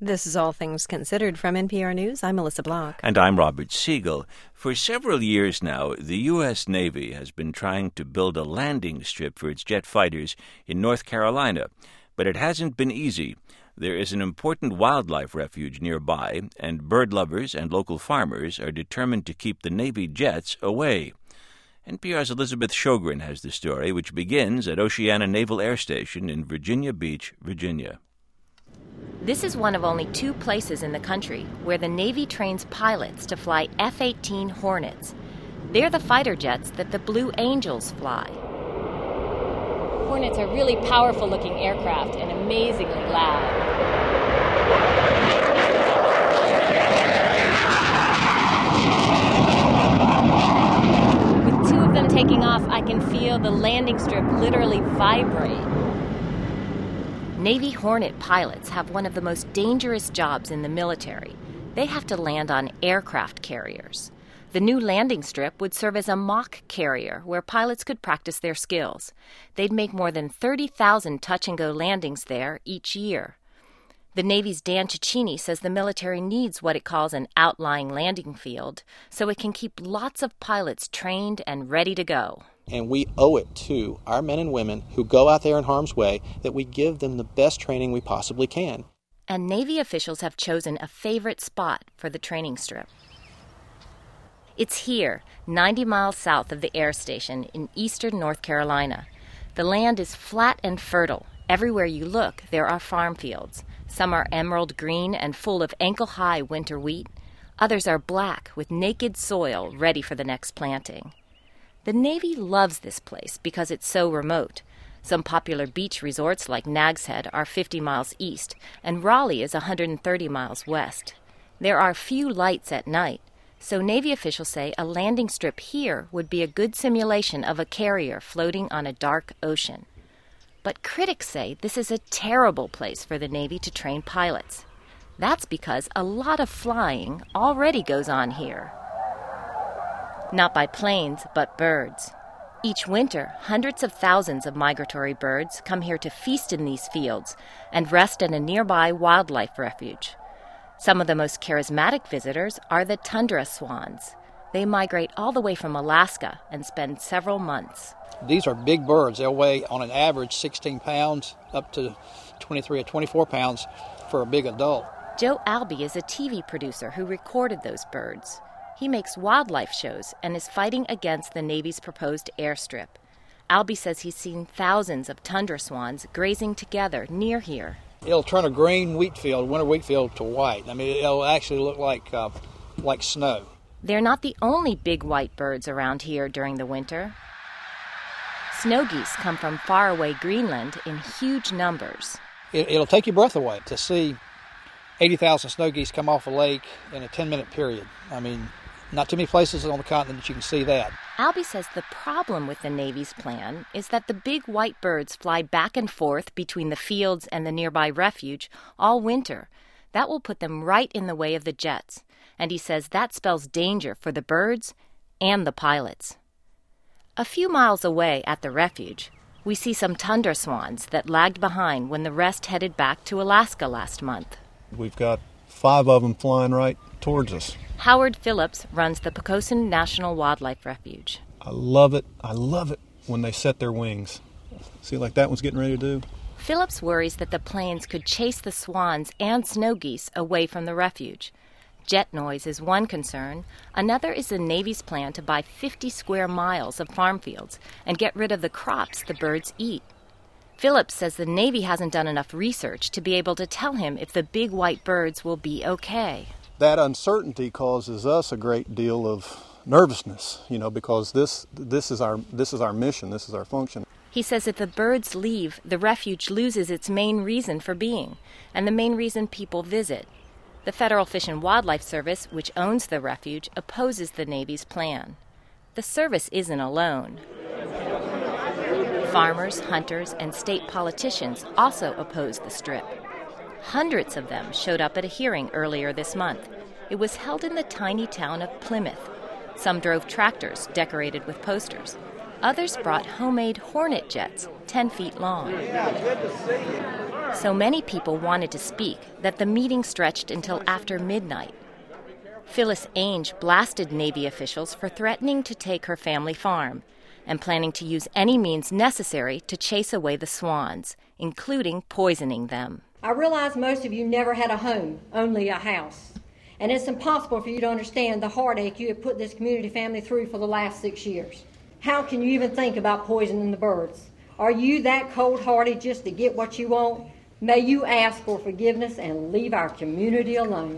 This is All Things Considered from NPR News. I'm Melissa Block. And I'm Robert Siegel. For several years now, the U.S. Navy has been trying to build a landing strip for its jet fighters in North Carolina, but it hasn't been easy. There is an important wildlife refuge nearby, and bird lovers and local farmers are determined to keep the Navy jets away. NPR's Elizabeth Shogren has the story, which begins at Oceana Naval Air Station in Virginia Beach, Virginia. This is one of only 2 places in the country where the Navy trains pilots to fly F-18 Hornets. They're the fighter jets that the Blue Angels fly. Hornets are really powerful-looking aircraft and amazingly loud. With 2 of them taking off, I can feel the landing strip literally vibrate. Navy Hornet pilots have one of the most dangerous jobs in the military. They have to land on aircraft carriers. The new landing strip would serve as a mock carrier where pilots could practice their skills. They'd make more than 30,000 touch-and-go landings there each year. The Navy's Dan Cecchini says the military needs what it calls an outlying landing field so it can keep lots of pilots trained and ready to go. And we owe it to our men and women who go out there in harm's way that we give them the best training we possibly can. And Navy officials have chosen a favorite spot for the training strip. It's here, 90 miles south of the air station in eastern North Carolina. The land is flat and fertile. Everywhere you look, there are farm fields. Some are emerald green and full of ankle-high winter wheat. Others are black with naked soil ready for the next planting. The Navy loves this place because it's so remote. Some popular beach resorts like Nags Head are 50 miles east, and Raleigh is 130 miles west. There are few lights at night, so Navy officials say a landing strip here would be a good simulation of a carrier floating on a dark ocean. But critics say this is a terrible place for the Navy to train pilots. That's because a lot of flying already goes on here. Not by planes, but birds. Each winter, hundreds of thousands of migratory birds come here to feast in these fields and rest in a nearby wildlife refuge. Some of the most charismatic visitors are the tundra swans. They migrate all the way from Alaska and spend several months. These are big birds. They'll weigh on an average 16 pounds up to 23 or 24 pounds for a big adult. Joe Albee is a TV producer who recorded those birds. He makes wildlife shows and is fighting against the Navy's proposed airstrip. Albee says he's seen thousands of tundra swans grazing together near here. It'll turn a green winter wheat field to white. I mean, it'll actually look like snow. They're not the only big white birds around here during the winter. Snow geese come from faraway Greenland in huge numbers. It'll take your breath away to see 80,000 snow geese come off a lake in a 10-minute period. I mean, not too many places on the continent that you can see that. Albee says the problem with the Navy's plan is that the big white birds fly back and forth between the fields and the nearby refuge all winter. That will put them right in the way of the jets. And he says that spells danger for the birds and the pilots. A few miles away at the refuge, we see some tundra swans that lagged behind when the rest headed back to Alaska last month. We've got 5 of them flying right towards us. Howard Phillips runs the Poquoson National Wildlife Refuge. I love it when they set their wings. See, like that one's getting ready to do. Phillips worries that the planes could chase the swans and snow geese away from the refuge. Jet noise is one concern. Another is the Navy's plan to buy 50 square miles of farm fields and get rid of the crops the birds eat. Phillips says the Navy hasn't done enough research to be able to tell him if the big white birds will be okay. That uncertainty causes us a great deal of nervousness, because this is our mission, this is our function. He says if the birds leave, the refuge loses its main reason for being, and the main reason people visit. The Federal Fish and Wildlife Service, which owns the refuge, opposes the Navy's plan. The service isn't alone. Farmers, hunters, and state politicians also oppose the strip. Hundreds of them showed up at a hearing earlier this month. It was held in the tiny town of Plymouth. Some drove tractors decorated with posters. Others brought homemade Hornet jets, 10 feet long. So many people wanted to speak that the meeting stretched until after midnight. Phyllis Ainge blasted Navy officials for threatening to take her family farm and planning to use any means necessary to chase away the swans, including poisoning them. I realize most of you never had a home, only a house. And it's impossible for you to understand the heartache you have put this community family through for the last 6 years. How can you even think about poisoning the birds? Are you that cold-hearted just to get what you want? May you ask for forgiveness and leave our community alone.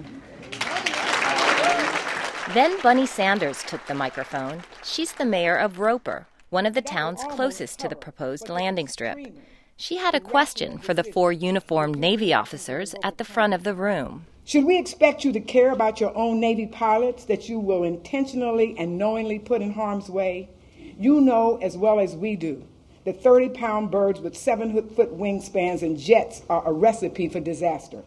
Then Bunny Sanders took the microphone. She's the mayor of Roper, one of the towns closest to the proposed landing strip. She had a question for the 4 uniformed Navy officers at the front of the room. Should we expect you to care about your own Navy pilots that you will intentionally and knowingly put in harm's way? You know as well as we do that 30-pound birds with 7-foot wingspans and jets are a recipe for disaster.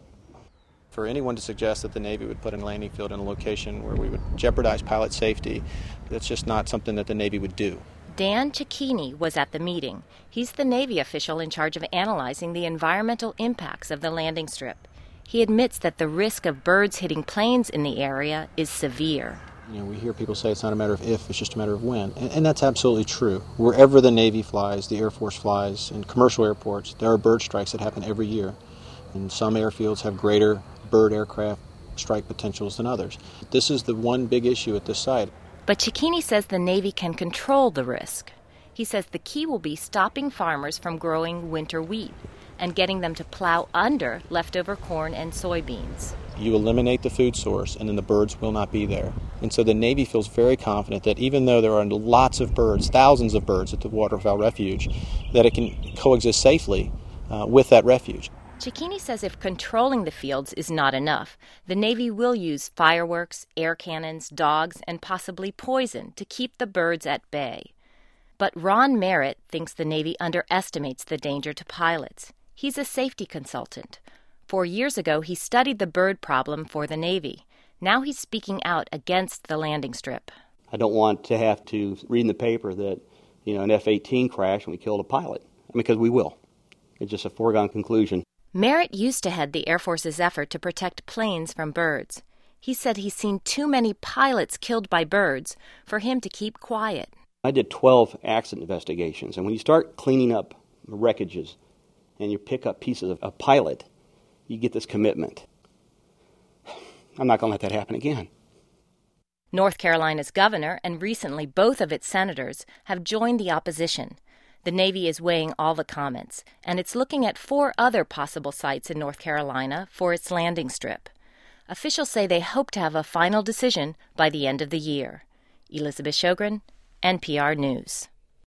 For anyone to suggest that the Navy would put a landing field in a location where we would jeopardize pilot safety, that's just not something that the Navy would do. Dan Cicchini was at the meeting. He's the Navy official in charge of analyzing the environmental impacts of the landing strip. He admits that the risk of birds hitting planes in the area is severe. You know, we hear people say it's not a matter of if, it's just a matter of when. And that's absolutely true. Wherever the Navy flies, the Air Force flies, in commercial airports, there are bird strikes that happen every year. And some airfields have greater bird aircraft strike potentials than others. This is the one big issue at this site. But Cicchini says the Navy can control the risk. He says the key will be stopping farmers from growing winter wheat and getting them to plow under leftover corn and soybeans. You eliminate the food source, and then the birds will not be there. And so the Navy feels very confident that even though there are lots of birds, thousands of birds at the Waterfowl Refuge, that it can coexist safely with that refuge. Cicchini says if controlling the fields is not enough, the Navy will use fireworks, air cannons, dogs, and possibly poison to keep the birds at bay. But Ron Merritt thinks the Navy underestimates the danger to pilots. He's a safety consultant. 4 years ago, he studied the bird problem for the Navy. Now he's speaking out against the landing strip. I don't want to have to read in the paper that, an F-18 crashed and we killed a pilot. Because we will. It's just a foregone conclusion. Merritt used to head the Air Force's effort to protect planes from birds. He said he's seen too many pilots killed by birds for him to keep quiet. I did 12 accident investigations, and when you start cleaning up wreckages and you pick up pieces of a pilot, you get this commitment. I'm not going to let that happen again. North Carolina's governor and recently both of its senators have joined the opposition. The Navy is weighing all the comments, and it's looking at 4 other possible sites in North Carolina for its landing strip. Officials say they hope to have a final decision by the end of the year. Elizabeth Shogren, NPR News.